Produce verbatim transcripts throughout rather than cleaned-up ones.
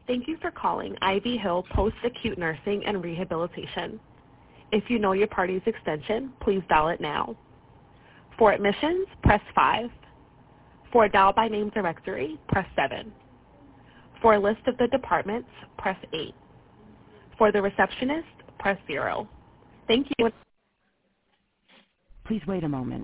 Thank you for calling Ivy Hill Post-Acute Nursing and Rehabilitation. If you know your party's extension, please dial it now. For admissions, press five. For a dial by name directory, press seven. For a list of the departments, press eight. For the receptionist, press zero. Thank you. Please wait a moment.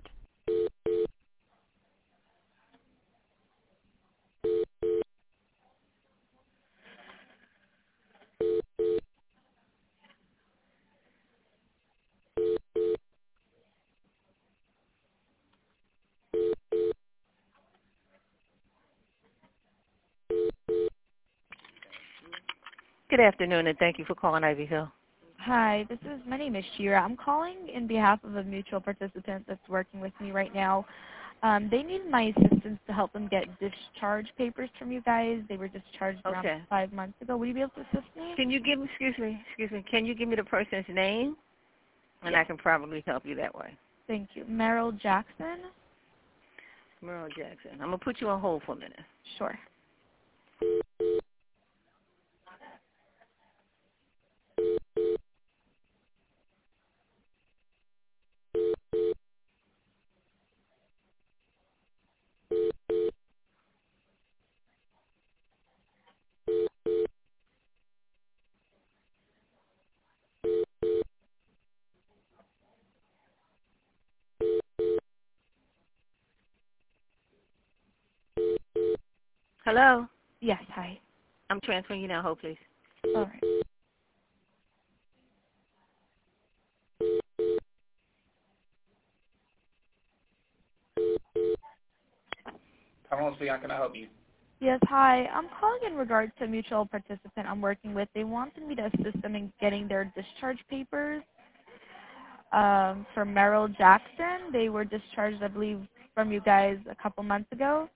Good afternoon, and thank you for calling Ivy Hill. Hi, this is my name is Shira. I'm calling in behalf of a mutual participant that's working with me right now. Um, they need my assistance to help them get discharge papers from you guys. They were discharged around Okay. five months ago. Will you be able to assist me? Can you give me, excuse me, excuse me, can you give me the person's name? And Yeah. I can probably help you that way. Thank you. Meryl Jackson? Merle Jackson. I'm going to put you on hold for a minute. Sure. Hello? Yes, hi. I'm transferring you now. Hold, please. All right. Pamela, how can I help you? Yes, hi. I'm calling in regards to a mutual participant I'm working with. They wanted me to assist them in getting their discharge papers um, for Meryl Jackson. They were discharged, I believe, from you guys a couple months ago.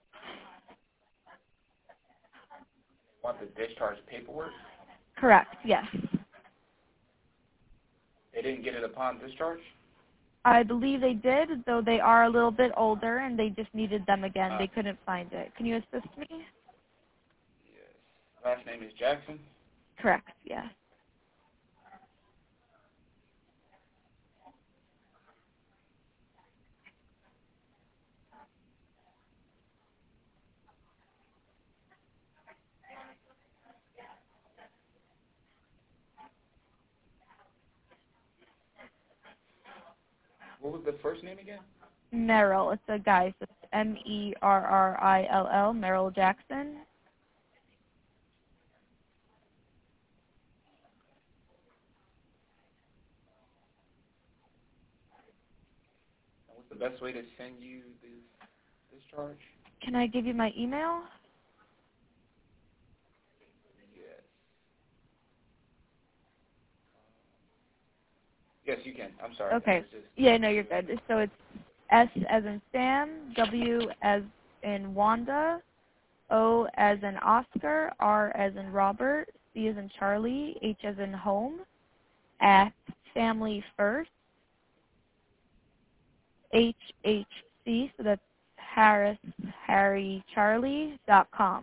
Want the discharge paperwork? Correct, yes. They didn't get it upon discharge? I believe they did, though they are a little bit older and they just needed them again. Uh, They couldn't find it. Can you assist me? Yes. Last name is Jackson? Correct, yes. What was the first name again? Merrill, it's a guy, so it's M E R R I L L, Merrill Jackson. What's the best way to send you this discharge? Can I give you my email? Yes. Yes, you can. I'm sorry. Okay. Just... Yeah, no, you're good. So it's S as in Sam, W as in Wanda, O as in Oscar, R as in Robert, C as in Charlie, H as in home, at Family First, H H C, so that's Harris, Harry, Charlie, dot com.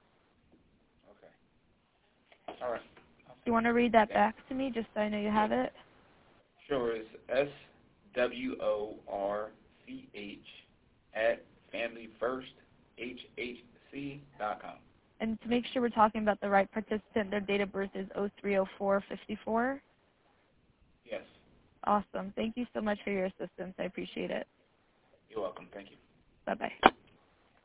Okay. All right. Do you want to read that Yeah. back to me just so I know you have it? Sure. It's S W O R C H at Family First H H C dot com. And to make sure we're talking about the right participant, their date of birth is oh three oh four fifty-four. Yes. Awesome. Thank you so much for your assistance. I appreciate it.